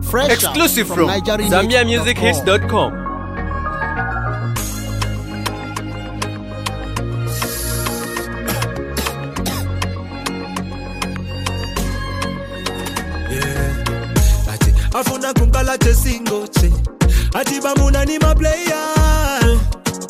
Fresh exclusive from ZambiaMusicHits.com. Afuna kunkala che single che Atiba muna ni ma player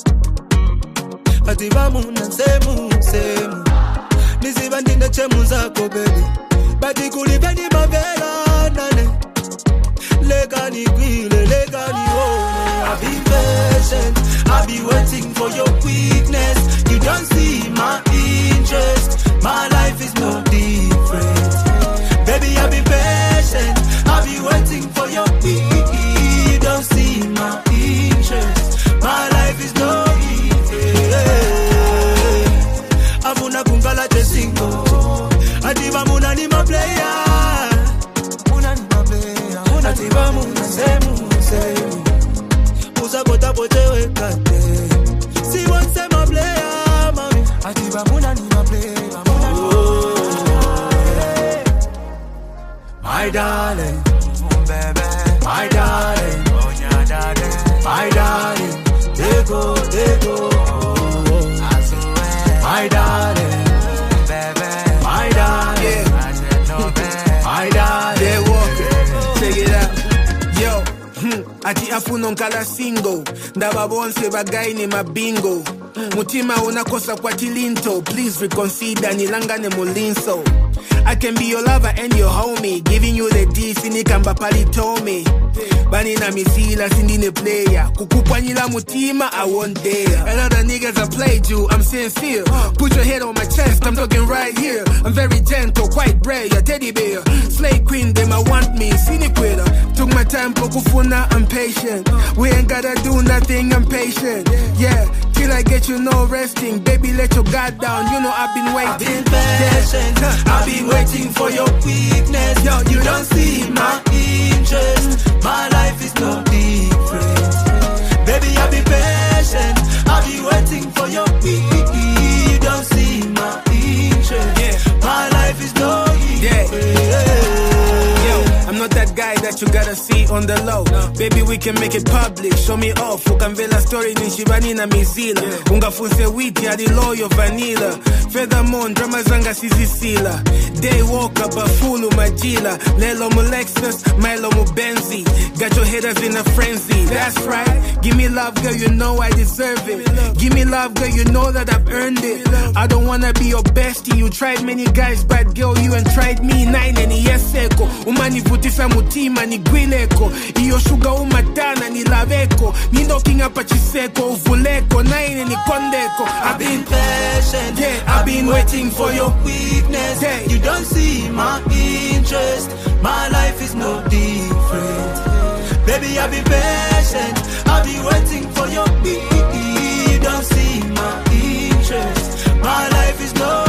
Atiba muna semu Nisiba ndine che muzako baby Bati kulipe ni mavela nane Lega ni gwile, lega ni hone I've been patient, I've been waiting for your weakness You don't see my interest My life is no different Baby, I've been patient I've been waiting for your peace. You don't see my interest. My life is no easy. Afuna kunkala che single. Atiba muna ni ma player. Muna ni ma player. Atiba muna semu. Musa kota pote wekate. Si one se ma player, mami. Atiba muna ni ma player. My darling, baby, my darling, my darling, they go, my darling, baby, my darling, my darling, they walk, check it out, yo, ati afuno nkala single, ndaba bonse bagaini mabingo, mutima unakosa kwa tilinto, please reconsider nilangane mulinso. I can be your lover and your homie. Giving you the D, sinikamba palitomi. Banina misila, sindine player. Kukupanyila mutima, I won't dare. And other niggas I played you, I'm sincere. Put your head on my chest, I'm talking right here. I'm very gentle, quite brave, a teddy bear. Slay queen, them I want me, siniquita. Took my time, pokufuna, I'm patient. We ain't gotta do nothing, I'm patient. Yeah, till I get you no resting. Baby, let your guard down, you know I've been waiting. I've been patient, I've been waiting for your weakness. Yo, you don't see my interest. My life is no different. Baby, I've been patient. I've been waiting for your weakness. You don't see my interest. Yeah. My life is no different. Yo, I'm not that guy that you gotta see on the low. No. Baby, we can make it public. Show me off. Ukamvela story ni shibani na mizila. Ungafunse witi hadi loyo vanilla. Feathermon, drama zanga sizisila. Day walker, bafulu majila. Lelo mu Lexus, Milo mu Benzi. Got your haters in a frenzy. That's right. Give me love, girl, you know I deserve it. Give me love, girl, you know that I've earned it. I don't wanna be your bestie. You tried many guys, but girl, you ain't tried me. Nine ni yeseko. Umani vutisa mutima ni gwileko. Iyo sugar umatana ni laveko. Nindoking apa chiseko, uvuleko. Nine ni kondeko. I've been patient. Yeah, I've been waiting for your weakness. Yeah. You don't see my interest. My life is no different. Baby, I've been patient. I've been waiting for your weakness. You don't see my interest. My life is no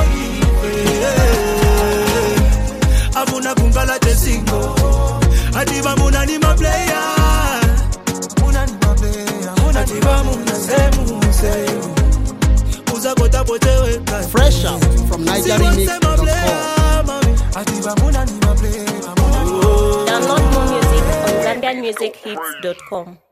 different. Afuna kunkala che single. Atiba muna ni ma player. Muna ni ma player. Atiba muna semu. Fresh out from NigerianMix.com. Download more music on ZambiaMusicHits.com.